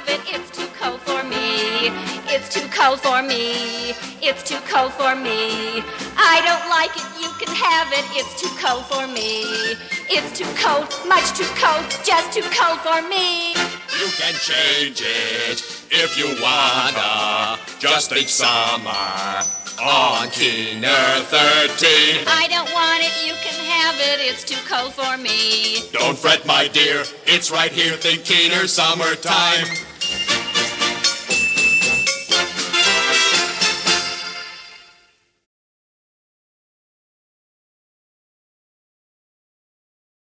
have it. It's too cold for me. It's too cold for me. It's too cold for me. I don't like it. You can have it. It's too cold for me. It's too cold, much too cold, just too cold for me. You can change it if you wanna. Just think summer on Keener 13. I don't want it. You can have it. It's too cold for me. Don't fret, my dear. It's right here. Think Keener summertime.